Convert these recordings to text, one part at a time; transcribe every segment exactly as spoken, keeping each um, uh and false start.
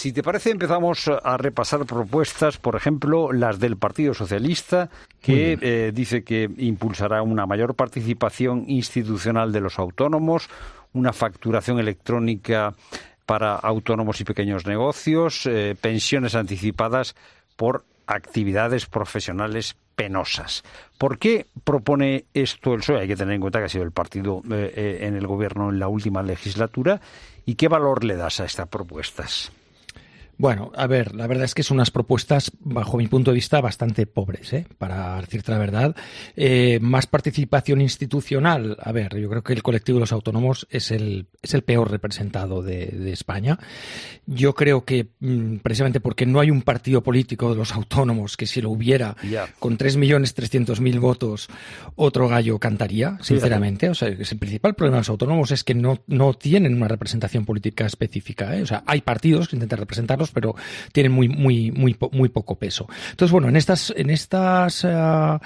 si te parece, empezamos a repasar propuestas, por ejemplo, las del Partido Socialista, que eh, dice que impulsará una mayor participación institucional de los autónomos, una facturación electrónica para autónomos y pequeños negocios, eh, pensiones anticipadas por actividades profesionales penosas. ¿Por qué propone esto el P S O E? Hay que tener en cuenta que ha sido el partido eh, eh, en el gobierno en la última legislatura. ¿Y qué valor le das a estas propuestas? Bueno, a ver, la verdad es que son unas propuestas, bajo mi punto de vista, bastante pobres, ¿eh? Para decirte la verdad. Eh, más participación institucional. A ver, yo creo que el colectivo de los autónomos es el, es el peor representado de, de España. Yo creo que, mmm, precisamente porque no hay un partido político de los autónomos, que si lo hubiera, yeah. con tres millones trescientos mil votos, otro gallo cantaría, sinceramente. O sea, el principal problema de los autónomos es que no, no tienen una representación política específica, ¿eh? O sea, hay partidos que intentan representarlos, pero tienen muy muy muy muy poco peso. Entonces, bueno, en estas en estas uh,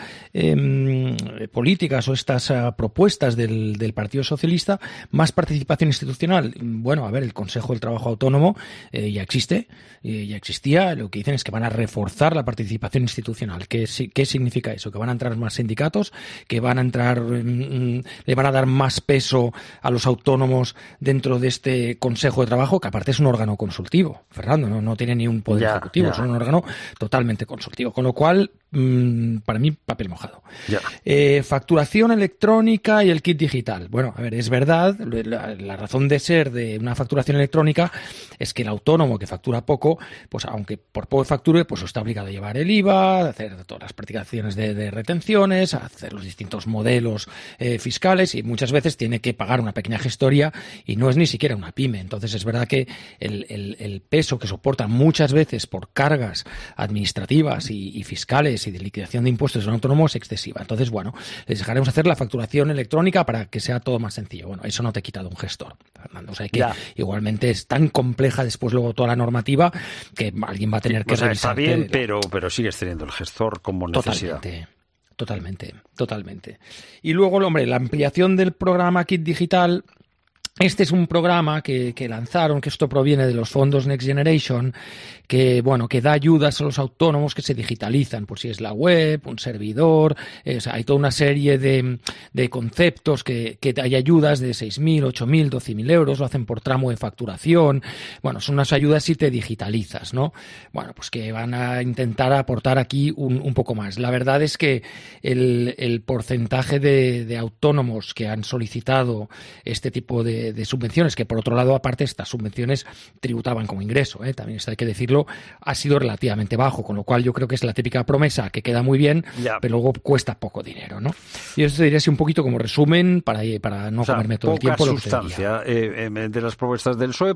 eh, políticas o estas uh, propuestas del, del Partido Socialista, más participación institucional. Bueno, a ver, el Consejo del Trabajo Autónomo eh, ya existe, eh, ya existía. Lo que dicen es que van a reforzar la participación institucional. ¿Qué, qué significa eso? Que van a entrar más sindicatos, que van a entrar, mm, le van a dar más peso a los autónomos dentro de este Consejo de Trabajo, que aparte es un órgano consultivo, Fernando. No, no tiene ni un poder ya, ejecutivo, ya. Es un órgano totalmente consultivo, con lo cual, mmm, para mí, papel mojado. Eh, facturación electrónica y el kit digital. Bueno, a ver, es verdad, la, la razón de ser de una facturación electrónica es que el autónomo que factura poco, pues aunque por poco facture, pues está obligado a llevar el I V A, a hacer todas las practicaciones de, de retenciones, a hacer los distintos modelos eh, fiscales, y muchas veces tiene que pagar una pequeña gestoría y no es ni siquiera una pyme. Entonces es verdad que el, el, el peso que soportan muchas veces por cargas administrativas y, y fiscales y de liquidación de impuestos de un autónomo es excesiva. Entonces, bueno, les dejaremos hacer la facturación electrónica para que sea todo más sencillo. Bueno, eso no te quita de un gestor, Fernando. O sea, que ya. Igualmente es tan compleja después luego toda la normativa que alguien va a tener que o sea, revisar. Está bien, pero, pero sigues teniendo el gestor como necesidad. Totalmente. Totalmente, totalmente. Y luego, hombre, la ampliación del programa Kit Digital. Este es un programa que, que lanzaron, que esto proviene de los fondos Next Generation, que bueno, que da ayudas a los autónomos que se digitalizan, por si es la web, un servidor, eh, o sea, hay toda una serie de, de conceptos que, que hay ayudas de seis mil, ocho mil, doce mil euros, lo hacen por tramo de facturación. Bueno, son unas ayudas si te digitalizas, ¿no? Bueno, pues que van a intentar aportar aquí un, un poco más. La verdad es que el, el porcentaje de, de autónomos que han solicitado este tipo de de subvenciones, que por otro lado, aparte, estas subvenciones tributaban como ingreso, ¿eh? También esto hay que decirlo, ha sido relativamente bajo, con lo cual yo creo que es la típica promesa que queda muy bien, ya. pero luego cuesta poco dinero, ¿no? Y eso diría así un poquito como resumen para, para no o sea, comerme todo el tiempo. Poca sustancia eh, de las propuestas del P S O E,